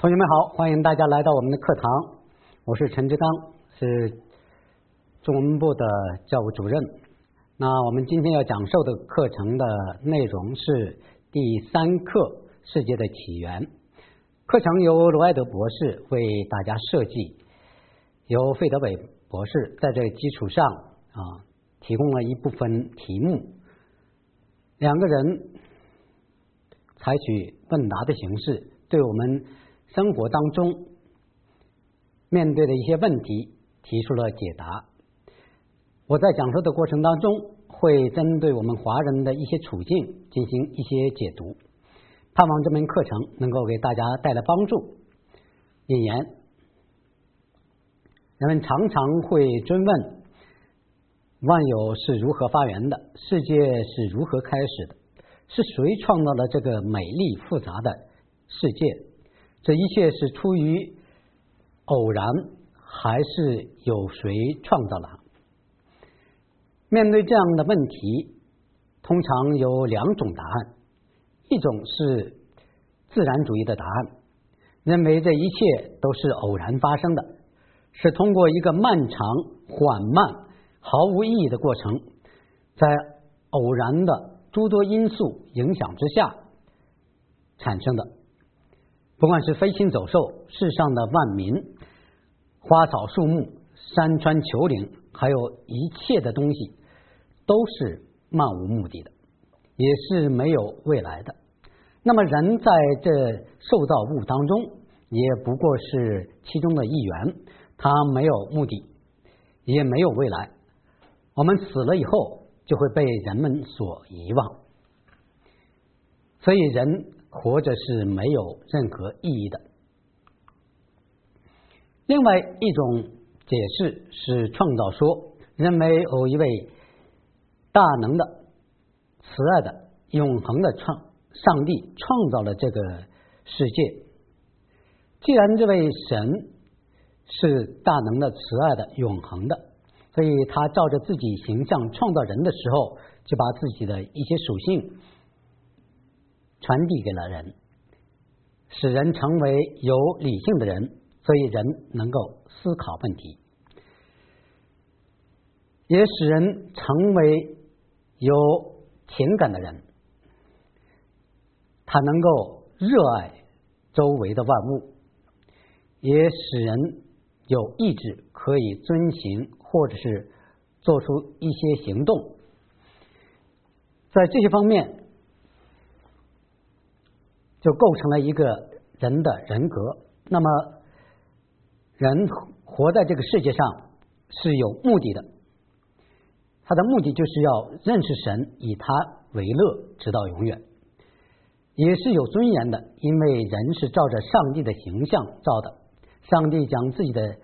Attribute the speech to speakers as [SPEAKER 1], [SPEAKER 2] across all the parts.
[SPEAKER 1] 同学们好，欢迎大家来到我们的课堂，我是陈志刚，是中文部的教务主任。那我们今天要讲授的课程的内容是第3课世界的起源。课程由罗埃德博士为大家设计，由费德伟博士在这个基础上提供了一部分题目，两个人采取问答的形式，对我们生活当中面对的一些问题提出了解答。我在讲授的过程当中会针对我们华人的一些处境进行一些解读，盼望这门课程能够给大家带来帮助。引言：人们常常会追问万有是如何发源的，世界是如何开始的，是谁创造了这个美丽复杂的世界？这一切是出于偶然，还是有谁创造了？面对这样的问题，通常有2种答案。一种是自然主义的答案，认为这一切都是偶然发生的，是通过一个漫长、缓慢、毫无意义的过程，在偶然的诸多因素影响之下产生的。不管是飞禽走兽、世上的万民、花草树木、山川丘陵，还有一切的东西，都是漫无目的的，也是没有未来的。那么人在这受造物当中也不过是其中的一员，他没有目的，也没有未来。我们死了以后就会被人们所遗忘，所以人活着是没有任何意义的。另外一种解释是创造说，认为有一位大能的、慈爱的、永恒的上帝创造了这个世界。既然这位神是大能的、慈爱的、永恒的，所以他照着自己形象创造人的时候，就把自己的一些属性传递给了人，使人成为有理性的人，所以人能够思考问题，也使人成为有情感的人，他能够热爱周围的万物，也使人有意志可以遵行或者是做出一些行动。在这些方面就构成了一个人的人格。那么人活在这个世界上是有目的的，他的目的就是要认识神，以他为乐，直到永远。也是有尊严的，因为人是照着上帝的形象造的，上帝将自己的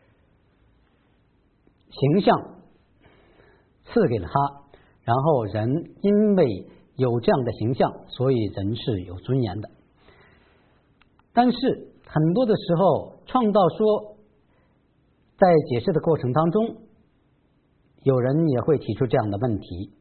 [SPEAKER 1] 形象赐给了他，然后人因为有这样的形象，所以人是有尊严的。但是很多的时候，创造说在解释的过程当中，有人也会提出这样的问题：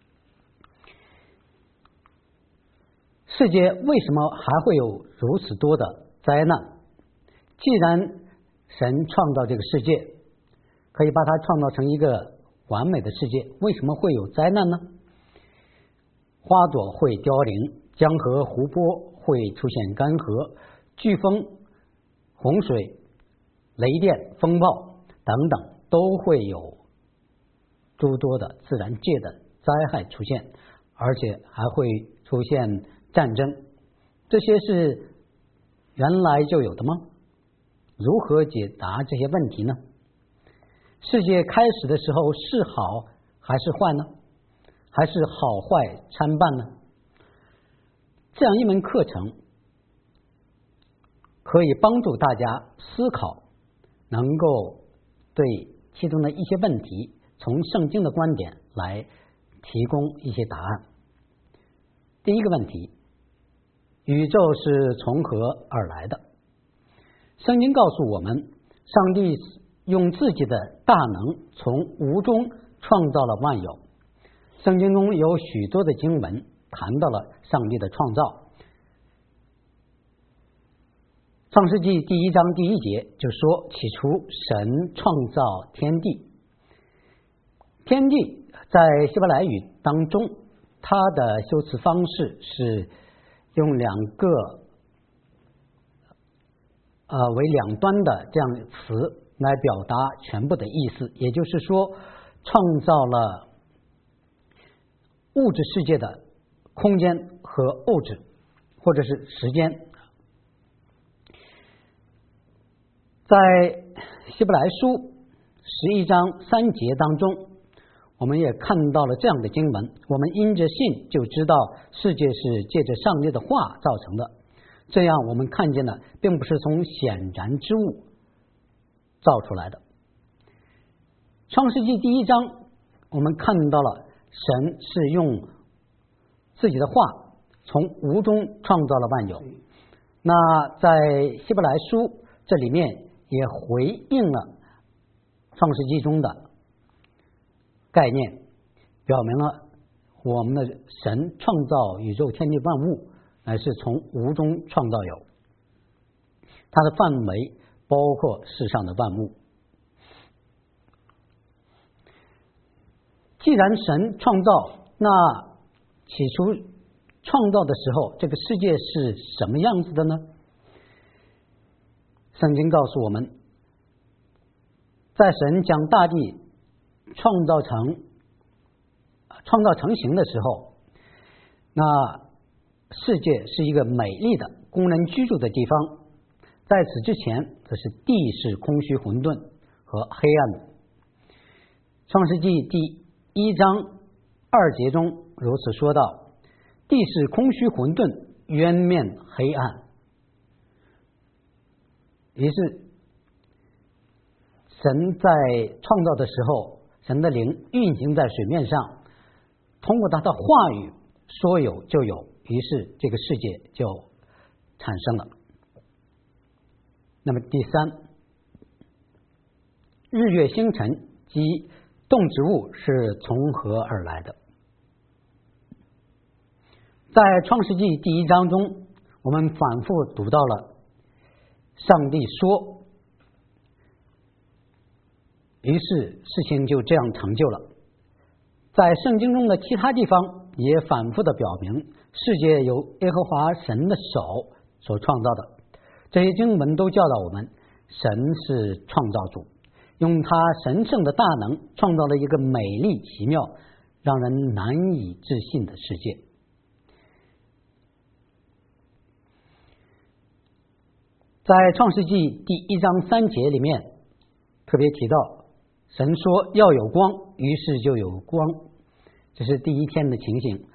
[SPEAKER 1] 世界为什么还会有如此多的灾难？既然神创造这个世界，可以把它创造成一个完美的世界，为什么会有灾难呢？花朵会凋零，江河湖泊会出现干涸，飓风、洪水、雷电、风暴等等都会有诸多的自然界的灾害出现，而且还会出现战争。这些是原来就有的吗？如何解答这些问题呢？世界开始的时候是好还是坏呢？还是好坏参半呢？这样一门课程可以帮助大家思考，能够对其中的一些问题从圣经的观点来提供一些答案。第一个问题，宇宙是从何而来的？圣经告诉我们，上帝用自己的大能从无中创造了万有。圣经中有许多的经文谈到了上帝的创造， 创世纪第1章第1节就说，起初神创造天地。天地在希伯来语当中，它的修辞方式是用2个为2端的这样的词来表达全部的意思，也就是说，创造了物质世界的空间和物质，或者是时间。在希伯来书11章3节当中，我们也看到了这样的经文，我们因着信就知道世界是借着上帝的话造成的，这样我们看见的并不是从显然之物造出来的。创世纪第1章我们看到了神是用自己的话从无中创造了万有。那在希伯来书这里面也回应了创世纪中的概念，表明了我们的神创造宇宙天地万物乃是从无中创造有，它的范围包括世上的万物。既然神创造，那起初创造的时候，这个世界是什么样子的呢？圣经告诉我们，在神将大地创造成型的时候，那世界是一个美丽的供人居住的地方。在此之前，则是地是空虚混沌和黑暗的。创世纪第1章2节中如此说道：地是空虚混沌，渊面黑暗。于是神在创造的时候，神的灵运行在水面上，通过他的话语说有就有，于是这个世界就产生了。那么第3，日月星辰及动植物是从何而来的？在创世纪第1章中，我们反复读到了上帝说，于是事情就这样成就了。在圣经中的其他地方也反复的表明，世界由耶和华神的手所创造的。这些经文都教导我们，神是创造主，用他神圣的大能创造了一个美丽奇妙、让人难以置信的世界。在创世纪第1章3节里面特别提到，神说要有光，于是就有光，这是第1天的情形。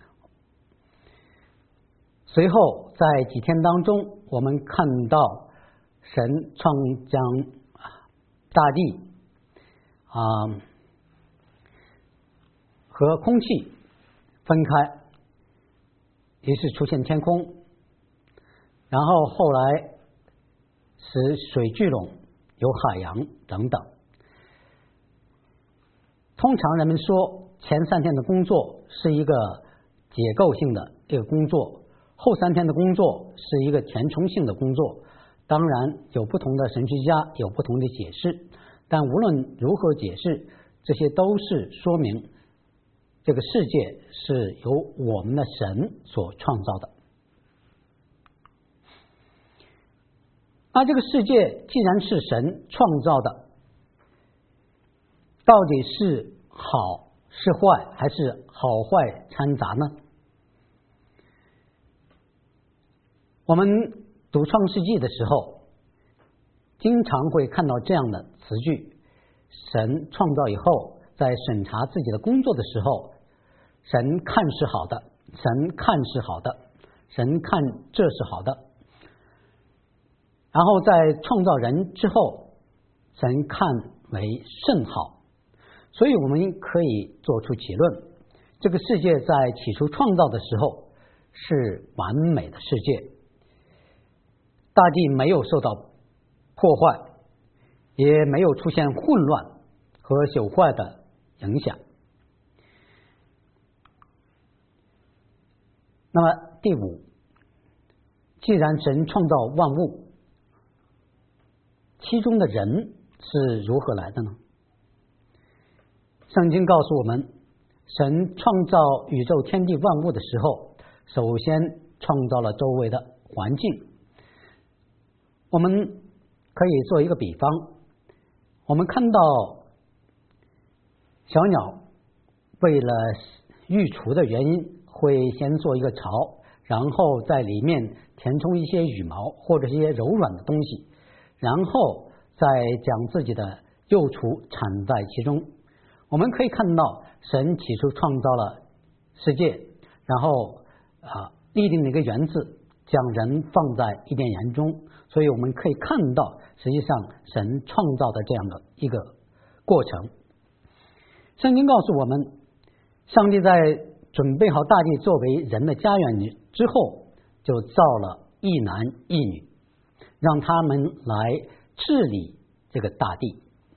[SPEAKER 1] 随后在几天当中，我们看到神将大地和空气分开，于是出现天空，然后后来使水聚拢，有海洋等等。通常人们说前3天的工作是一个结构性的一个工作，后3天的工作是一个填充性的工作。当然有不同的神学家有不同的解释，但无论如何解释，这些都是说明这个世界是由我们的神所创造的。那这个世界既然是神创造的，到底是好是坏，还是好坏掺杂呢？我们读创世纪的时候，经常会看到这样的词句：神创造以后，在审查自己的工作的时候，神看是好的，神看是好的，神看这是好的。然后在创造人之后，神看为甚好。所以我们可以做出结论，这个世界在起初创造的时候是完美的世界，大地没有受到破坏，也没有出现混乱和朽坏的影响。那么第5，既然神创造万物， 其中的人是如何来的呢？圣经告诉我们，神创造宇宙天地万物的时候，首先创造了周围的环境。我们可以做一个比方，我们看到小鸟为了育雏的原因，会先做一个巢，然后在里面填充一些羽毛或者一些柔软的东西，然后再将自己的幼雏产在其中。我们可以看到神起初创造了世界，然后立定了一个原则，将人放在伊甸园中，所以我们可以看到实际上神创造的这样的一个过程。圣经告诉我们，上帝在准备好大地作为人的家园之后，就造了一男一女，让他们来治理这个大地。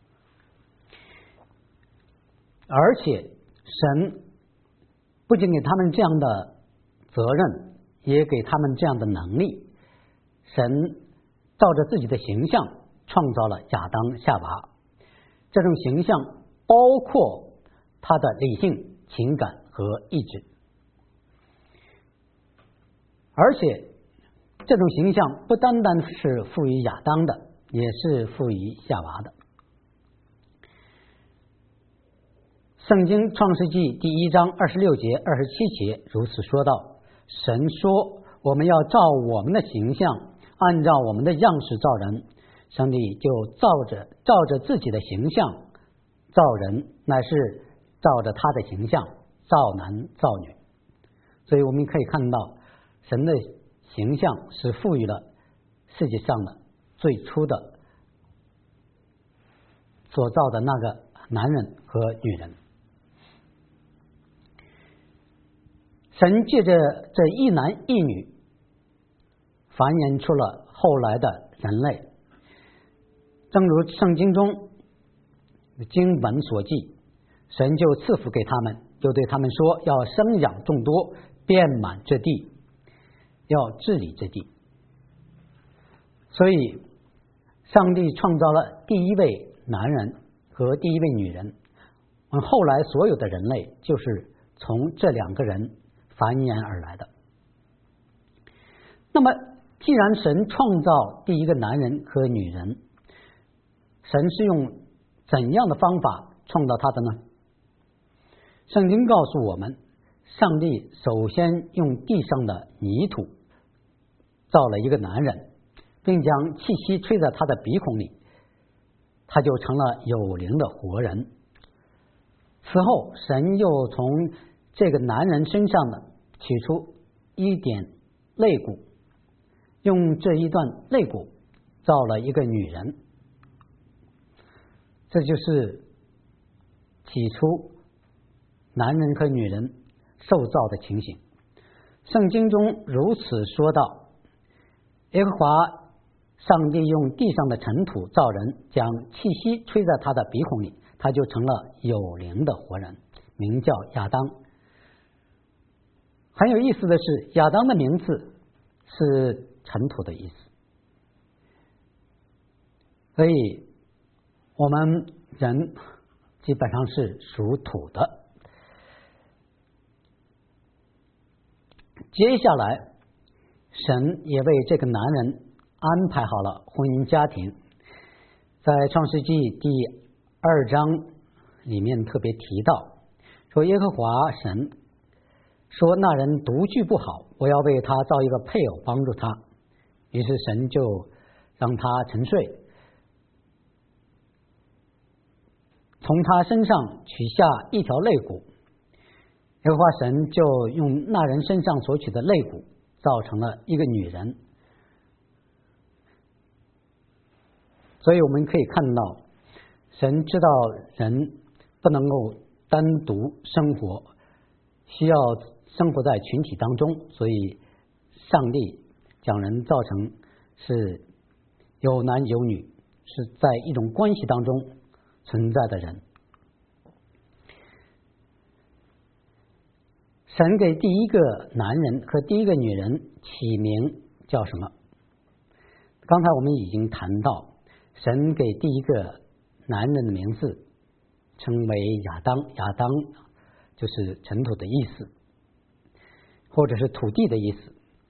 [SPEAKER 1] 而且神不仅给他们这样的责任，也给他们这样的能力。神照着自己的形象创造了亚当夏娃，这种形象包括他的理性、情感和意志，而且这种形象不单单是赋予亚当的，也是赋予夏娃的。圣经创世纪第1章26节、27节如此说道：神说，我们要照我们的形象，按照我们的样式造人。上帝就照着自己的形象造人，乃是照着他的形象造男造女。所以我们可以看到，神的形象是赋予了世界上的最初的所造的那个男人和女人。神借着这一男一女繁衍出了后来的人类，正如圣经中经文所记，神就赐福给他们，就对他们说，要生养众多，遍满这地，要治理这地。所以上帝创造了第一位男人和第一位女人，后来所有的人类就是从这两个人繁衍而来的。那么既然神创造第一个男人和女人，神是用怎样的方法创造他的呢？圣经告诉我们，上帝首先用地上的泥土造了一个男人，并将气息吹在他的鼻孔里，他就成了有灵的活人。此后神又从这个男人身上呢取出一点肋骨，用这一段肋骨造了一个女人。这就是起初男人和女人受造的情形。圣经中如此说道：耶和华上帝用地上的尘土造人，将气息吹在他的鼻孔里，他就成了有灵的活人，名叫亚当。很有意思的是，亚当的名字是尘土的意思，所以我们人基本上是属土的。接下来神也为这个男人安排好了婚姻家庭，在创世纪第2章里面特别提到说，耶和华神说，那人独居不好，我要为他造一个配偶帮助他。于是神就让他沉睡，从他身上取下一条肋骨，耶和华神就用那人身上所取的肋骨造成了一个女人。所以我们可以看到，神知道人不能够单独生活，需要生活在群体当中，所以上帝将人造成是有男有女，是在一种关系当中存在的人。神给第一个男人和第一个女人起名叫什么？刚才我们已经谈到， 神给第一个男人的名字称为亚当，亚当就是尘土的意思，或者是土地的意思。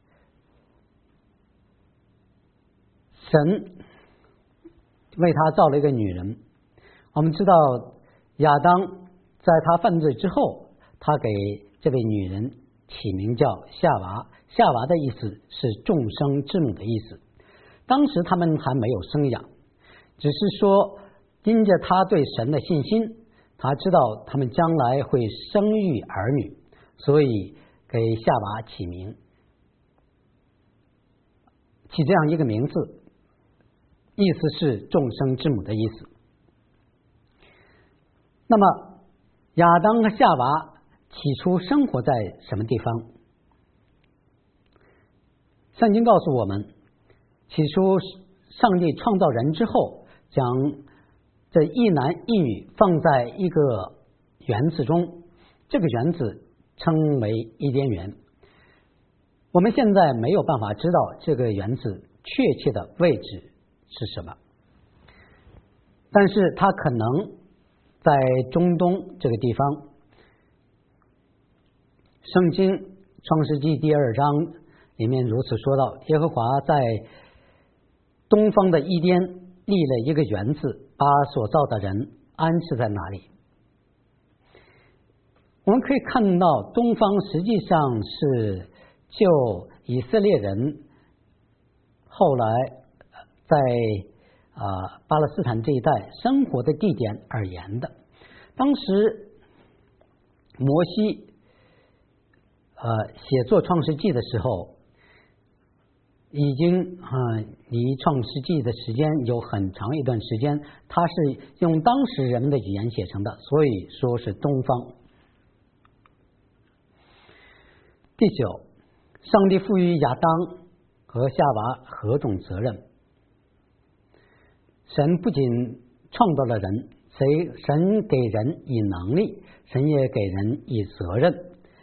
[SPEAKER 1] 神为他造了一个女人。我们知道亚当在他犯罪之后，他给这位女人起名叫夏娃，夏娃的意思是众生之母的意思。当时他们还没有生养，只是说因着他对神的信心，他知道他们将来会生育儿女，所以给夏娃起这样一个名字，意思是众生之母的意思。那么亚当和夏娃起初生活在什么地方？圣经告诉我们，起初上帝创造人之后，将这一男一女放在一个园子中，这个园子称为伊甸园。我们现在没有办法知道这个园子确切的位置是什么，但是它可能在中东这个地方。圣经创世纪第2章里面如此说到，耶和华在东方的伊甸立了一个园子，把所造的人安置在那里。我们可以看到东方实际上是就以色列人后来在巴勒斯坦这一带生活的地点而言的。当时摩西写作创世纪的时候，已经离创世纪的时间有很长一段时间，他是用当时人们的语言写成的，所以说是东方。第9，上帝赋予亚当和夏娃何种责任？神不仅创造了人，神给人以能力，神也给人以责任。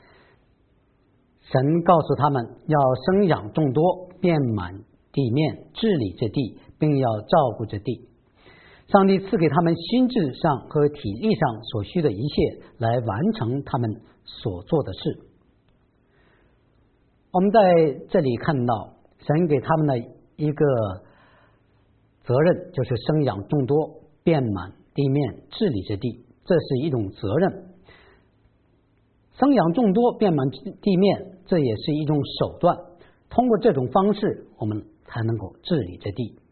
[SPEAKER 1] 神告诉他们要生养众多，遍满地面，治理这地，并要照顾这地。上帝赐给他们心智上和体力上所需的一切，来完成他们所做的事。我们在这里看到神给他们的一个责任，就是生养众多，遍满地面，治理这地，这是一种责任。生养众多，遍满地面，这也是一种手段。通过这种方式，我们才能够治理这地。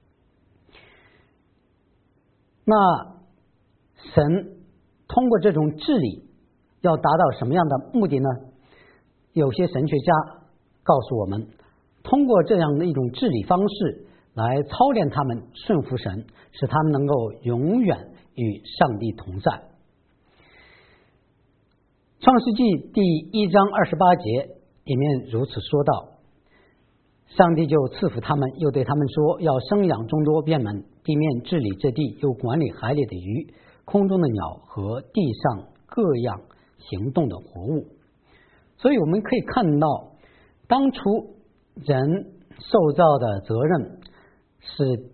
[SPEAKER 1] 那神通过这种治理要达到什么样的目的呢？有些神学家告诉我们，通过这样的一种治理方式来操练他们顺服神，使他们能够永远与上帝同在。创世纪第1章28节里面如此说道，上帝就赐福他们，又对他们说，要生养众多，遍满地面，治理这地，又管理海里的鱼，空中的鸟和地上各样行动的活物。所以我们可以看到，当初人受造的责任是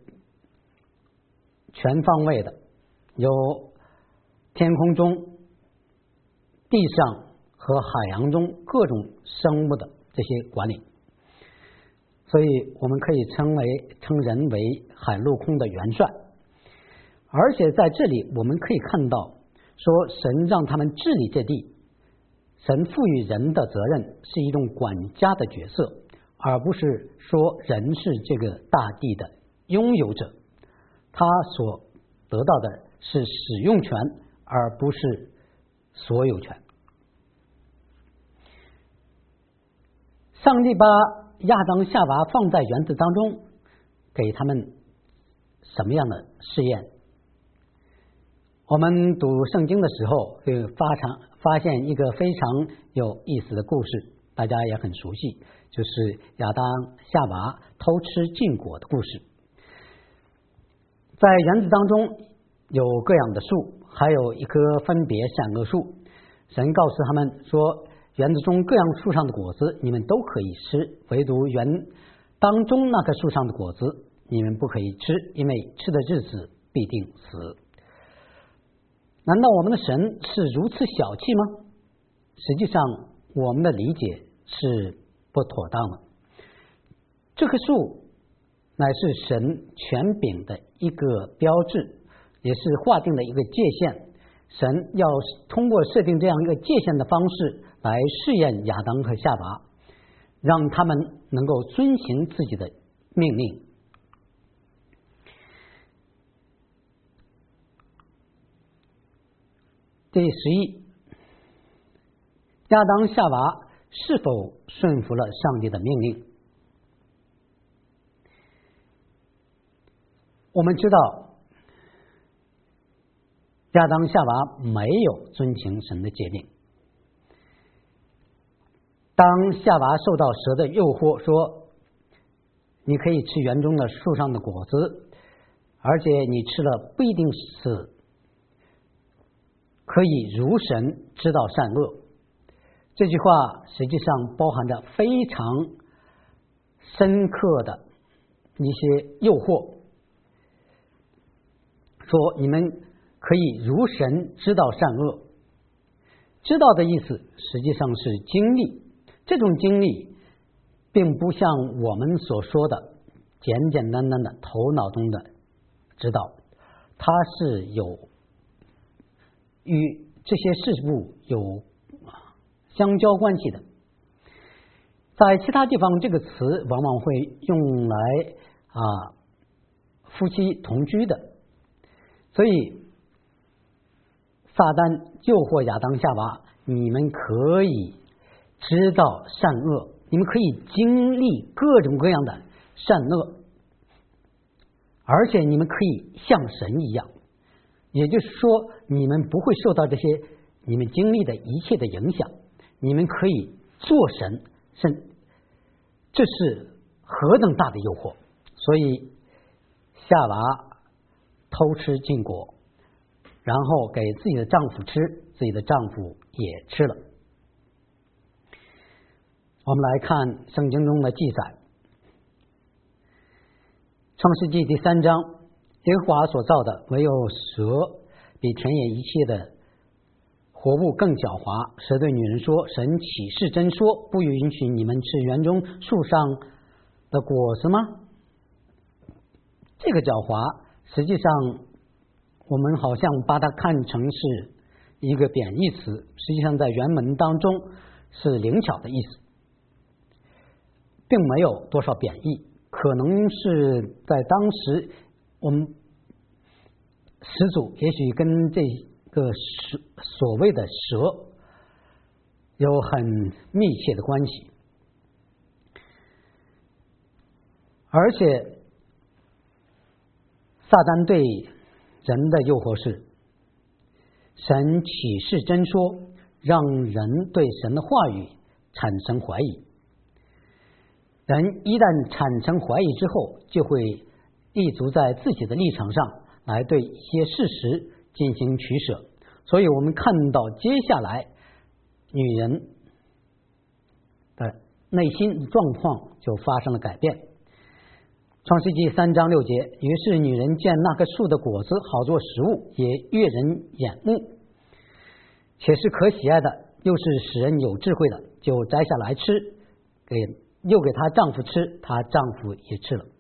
[SPEAKER 1] 全方位的，有天空中、地上和海洋中各种生物的这些管理，所以我们可以称人为海陆空的元帅。而且在这里我们可以看到，说神让他们治理这地，神赋予人的责任是一种管家的角色，而不是说人是这个大地的拥有者，他所得到的是使用权，而不是所有权。上帝把亚当夏娃放在园子当中，给他们什么样的试验？我们读圣经的时候会发现一个非常有意思的故事，大家也很熟悉，就是亚当夏娃偷吃禁果的故事。在园子当中有各样的树，还有一棵分别善恶树。神告诉他们说，园子中各样树上的果子你们都可以吃，唯独园当中那棵树上的果子你们不可以吃，因为吃的日子必定死。难道我们的神是如此小气吗？实际上，我们的理解是不妥当的。这棵树乃是神权柄的一个标志，也是划定的一个界限。神要通过设定这样一个界限的方式来试验亚当和夏娃，让他们能够遵行自己的命令。第11，亚当夏娃是否顺服了上帝的命令？我们知道亚当夏娃没有遵行神的诫命。当夏娃受到蛇的诱惑，说你可以吃园中的树上的果子，而且你吃了不一定死，可以如神知道善恶。这句话实际上包含着非常深刻的一些诱惑，说你们可以如神知道善恶。知道的意思实际上是经历，这种经历并不像我们所说的简简单单的头脑中的知道，它是有与这些事物有相交关系的。在其他地方，这个词往往会用来夫妻同居的。所以撒旦诱惑亚当夏娃，你们可以知道善恶，你们可以经历各种各样的善恶，而且你们可以像神一样，也就是说你们不会受到这些你们经历的一切的影响，你们可以做神，这是何等大的诱惑。所以夏娃偷吃禁果，然后给自己的丈夫吃，自己的丈夫也吃了。我们来看圣经中的记载，创世纪第3章，耶和华所造的唯有蛇比田野一切的活物更狡猾。蛇对女人说，神岂是真说，不允许你们吃园中树上的果子吗？这个狡猾实际上我们好像把它看成是一个贬义词，实际上在原文当中是灵巧的意思，并没有多少贬义。可能是在当时我们始祖也许跟这个所谓的蛇有很密切的关系，而且撒旦对人的诱惑是，神启示真说，让人对神的话语产生怀疑。人一旦产生怀疑之后，就会立足在自己的立场上来对一些事实进行取舍。所以我们看到接下来女人的内心状况就发生了改变。创世纪3章6节，于是女人见那棵树的果子好做食物，也悦人眼目，且是可喜爱的，又是使人有智慧的，就摘下来吃，又给她丈夫吃，她丈夫也吃了。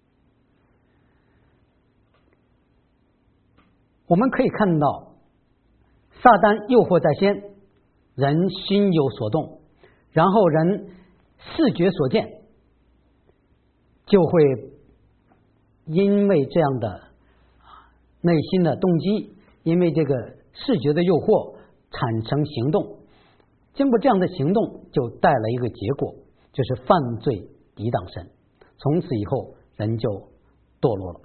[SPEAKER 1] 我们可以看到撒旦诱惑在先，人心有所动，然后人视觉所见，就会因为这样的内心的动机，因为这个视觉的诱惑产生行动，经过这样的行动就带来一个结果，就是犯罪抵挡神，从此以后人就堕落了。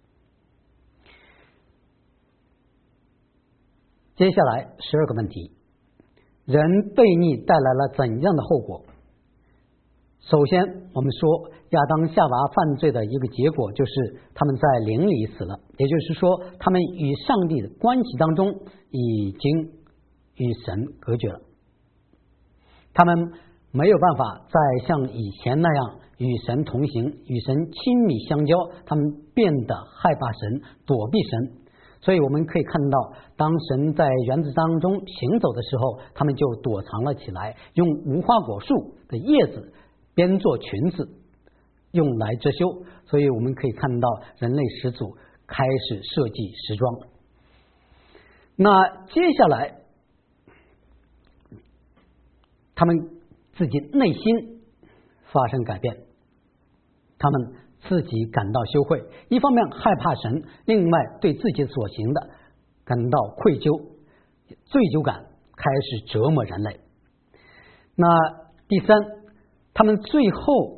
[SPEAKER 1] 接下来12个问题，人悖逆带来了怎样的后果？首先我们说亚当夏娃犯罪的一个结果就是他们在灵里死了，也就是说他们与上帝的关系当中已经与神隔绝了，他们没有办法再像以前那样与神同行，与神亲密相交，他们变得害怕神，躲避神。所以我们可以看到，当神在园子当中行走的时候，他们就躲藏了起来，用无花果树的叶子编做裙子用来遮羞。所以我们可以看到人类始祖开始设计时装。那接下来他们自己内心发生改变，他们自己感到羞愧，一方面害怕神，另外对自己所行的感到愧疚，罪疚感开始折磨人类。那第三，他们最后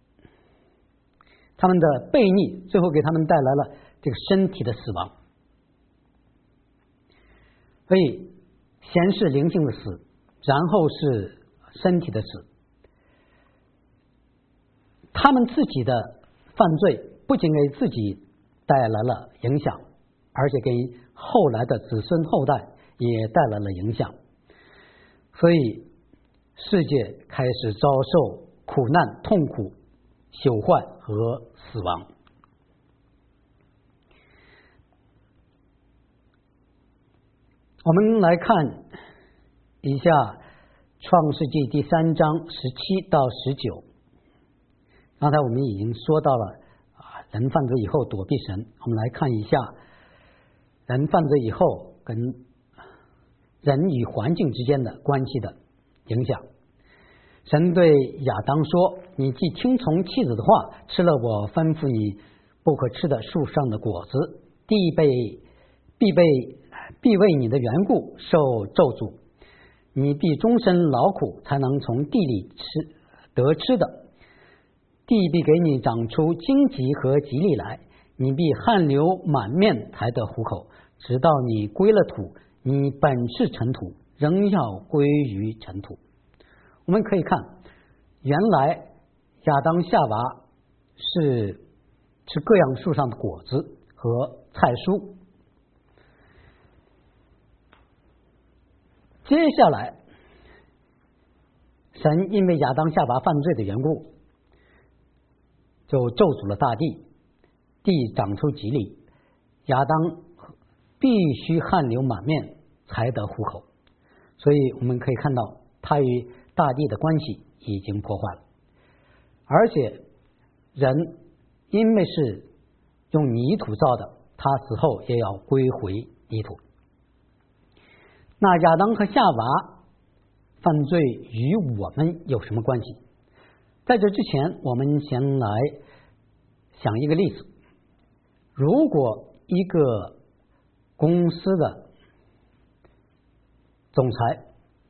[SPEAKER 1] 他们的悖逆最后给他们带来了这个身体的死亡。所以先是灵性的死，然后是身体的死。他们自己的犯罪不仅给自己带来了影响，而且给后来的子孙后代也带来了影响。所以世界开始遭受苦难、痛苦、朽坏和死亡。我们来看一下创世纪第3章17到19。刚才我们已经说到了人犯罪以后躲避神，我们来看一下人犯罪以后跟人与环境之间的关系的影响。神对亚当说，你既听从妻子的话，吃了我吩咐你不可吃的树上的果子，地必为你的缘故受咒诅，你必终身劳苦才能从地里得吃的，地必给你长出荆棘和蒺藜来，你必汗流满面才得糊口，直到你归了土，你本是尘土，仍要归于尘土。我们可以看，原来亚当夏娃是吃各样树上的果子和菜蔬。接下来神因为亚当夏娃犯罪的缘故，就咒诅了大地，地长出蒺藜，亚当必须汗流满面才得糊口。所以我们可以看到他与大地的关系已经破坏了，而且人因为是用泥土造的，他死后也要归回泥土。那亚当和夏娃犯罪与我们有什么关系？在这之前，我们先来想一个例子。如果一个公司的总裁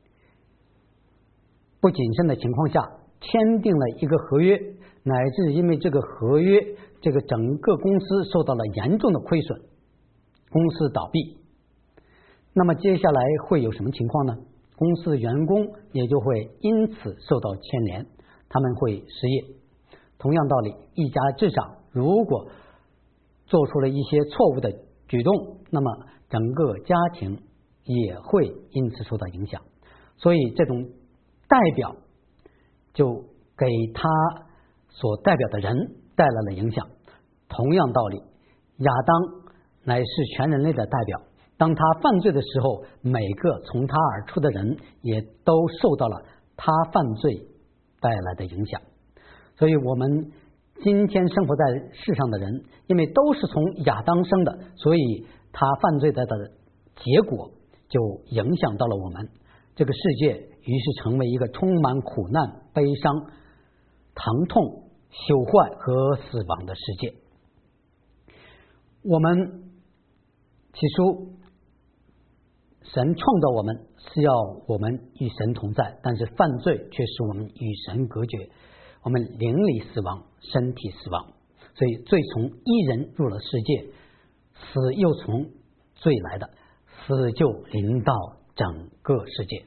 [SPEAKER 1] 不谨慎的情况下签订了一个合约，乃至因为这个合约这个整个公司受到了严重的亏损，公司倒闭，那么接下来会有什么情况呢？公司的员工也就会因此受到牵连，他们会失业。同样道理，一家之长如果做出了一些错误的举动，那么整个家庭也会因此受到影响。所以这种代表就给他所代表的人带来了影响。同样道理，亚当乃是全人类的代表，当他犯罪的时候，每个从他而出的人也都受到了他犯罪带来的影响。所以我们今天生活在世上的人，因为都是从亚当生的，所以他犯罪的结果就影响到了我们。这个世界于是成为一个充满苦难、悲伤、疼痛、朽坏和死亡的世界。我们起初神创造我们是要我们与神同在，但是犯罪却使我们与神隔绝，我们灵里死亡，身体死亡。所以罪从一人入了世界，死又从罪来的，死就临到整个世界。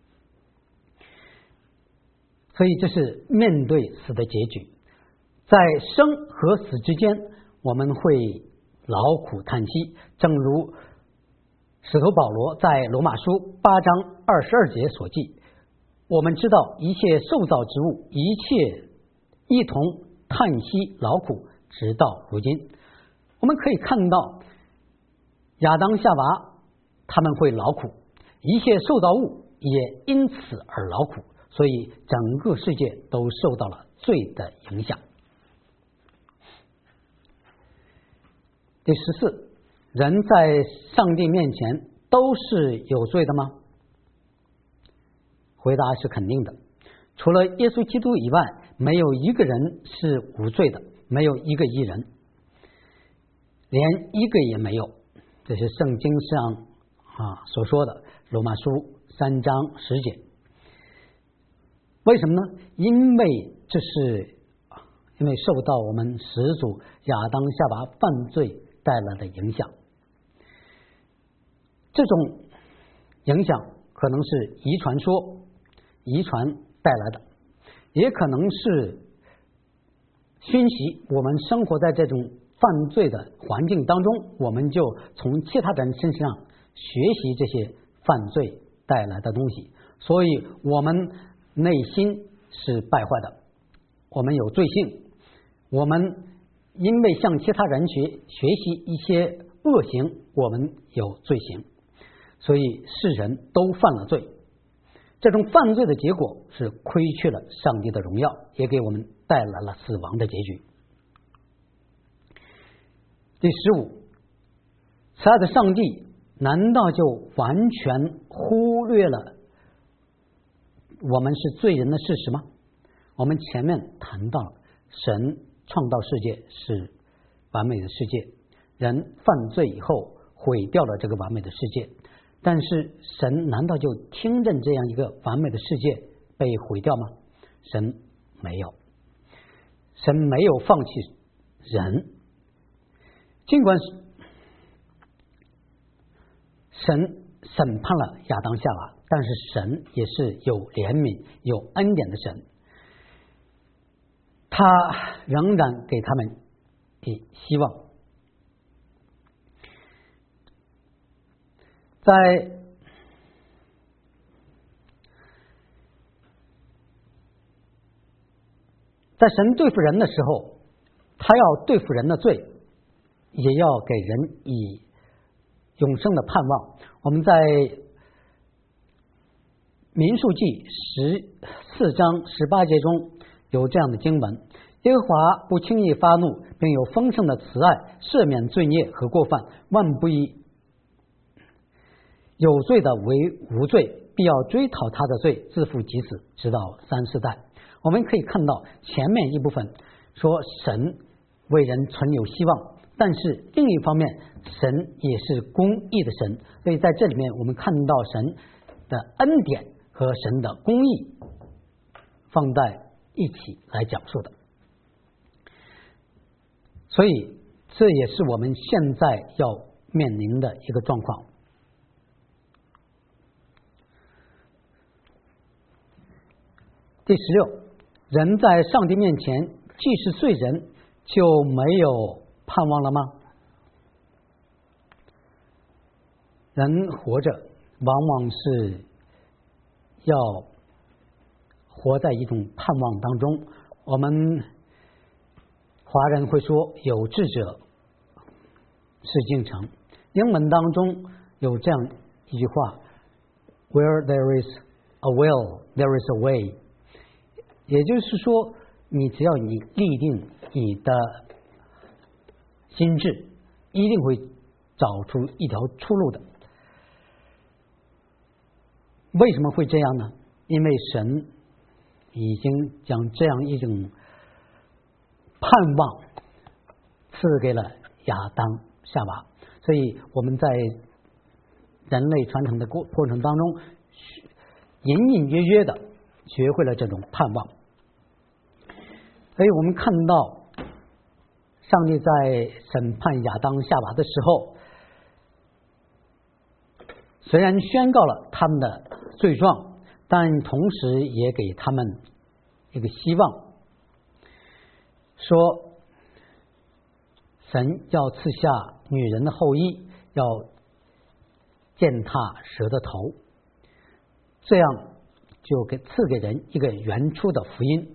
[SPEAKER 1] 所以这是面对死的结局。在生和死之间，我们会劳苦叹息，正如使徒保罗在罗马书8章22节所记， 我们知道一切受造之物，一切一同叹息劳苦，直到如今。我们可以看到亚当夏娃他们会劳苦，一切受造物也因此而劳苦，所以整个世界都受到了罪的影响。第14，人在上帝面前都是有罪的吗？回答是肯定的。除了耶稣基督以外，没有一个人是无罪的，没有一个义人，连一个也没有。这是圣经上所说的罗马书3章10节。为什么呢？因为受到我们始祖亚当夏娃犯罪带来的影响。这种影响可能是遗传带来的，也可能是熏习我们生活在这种犯罪的环境当中，我们就从其他人身上学习这些犯罪带来的东西，所以我们内心是败坏的，我们有罪性，我们因为向其他人学习一些恶行，我们有罪行，所以世人都犯了罪。这种犯罪的结果是亏缺了上帝的荣耀，也给我们带来了死亡的结局。第15，慈爱的上帝难道就完全忽略了我们是罪人的事实吗？我们前面谈到了神创造世界是完美的世界，人犯罪以后毁掉了这个完美的世界，但是神难道就听任这样一个完美的世界被毁掉吗？神没有，神没有放弃人。尽管神审判了亚当夏娃，但是神也是有怜悯有恩典的神，他仍然给他们以希望。在神对付人的时候，他要对付人的罪，也要给人以永生的盼望。我们在民数记14章18节中有这样的经文：耶和华不轻易发怒，并有丰盛的慈爱，赦免罪孽和过犯，万不以有罪的为无罪，必要追讨他的罪，自负及子，直到3、4代。我们可以看到前面一部分说神为人存有希望，但是另一方面神也是公义的神，所以在这里面我们看到神的恩典和神的公义放在一起来讲述的。所以这也是我们现在要面临的一个状况。第16，人在上帝面前既是罪人，就没有盼望了吗？人活着往往是要活在一种盼望当中。我们华人会说有志者事竟成，英文当中有这样一句话 Where there is a will, there is a way。 也就是说，你只要你立定你的心志，一定会找出一条出路的。为什么会这样呢？因为神已经将这样一种盼望赐给了亚当夏娃，所以我们在人类传承的过程当中，隐隐约约的学会了这种盼望。所以我们看到上帝在审判亚当夏娃的时候，虽然宣告了他们的罪状，但同时也给他们一个希望，说神要赐下女人的后裔，要践踏蛇的头，这样就赐给人一个原初的福音，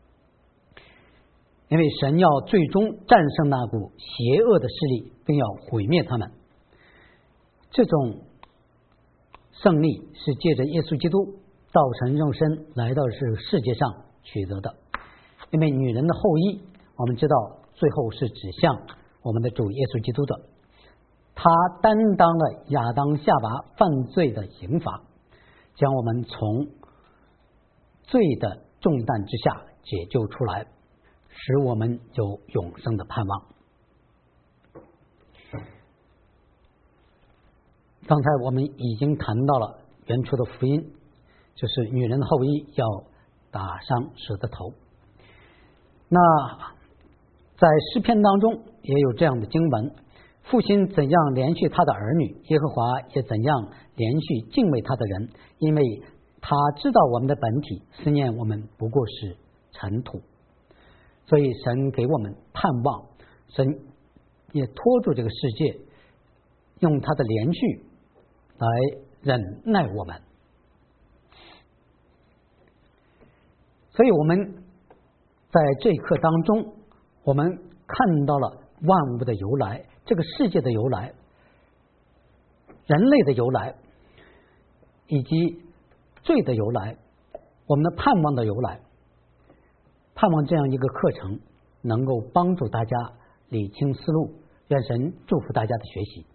[SPEAKER 1] 因为神要最终战胜那股邪恶的势力，并要毁灭他们。这种胜利是借着耶稣基督道成肉身来到这个世界上取得的。因为女人的后裔，我们知道最后是指向我们的主耶稣基督的，他担当了亚当夏娃犯罪的刑罚，将我们从罪的重担之下解救出来，使我们有永生的盼望。刚才我们已经谈到了原初的福音，就是女人的后裔要打伤蛇的头。那在诗篇当中也有这样的经文，父亲怎样连续他的儿女，耶和华也怎样连续敬畏他的人，因为他知道我们的本体，思念我们不过是尘土。所以神给我们盼望，神也托住这个世界，用他的连续来忍耐我们。所以我们在这一课当中，我们看到了万物的由来，这个世界的由来，人类的由来，以及罪的由来，我们的盼望的由来。盼望这样一个课程能够帮助大家理清思路，愿神祝福大家的学习。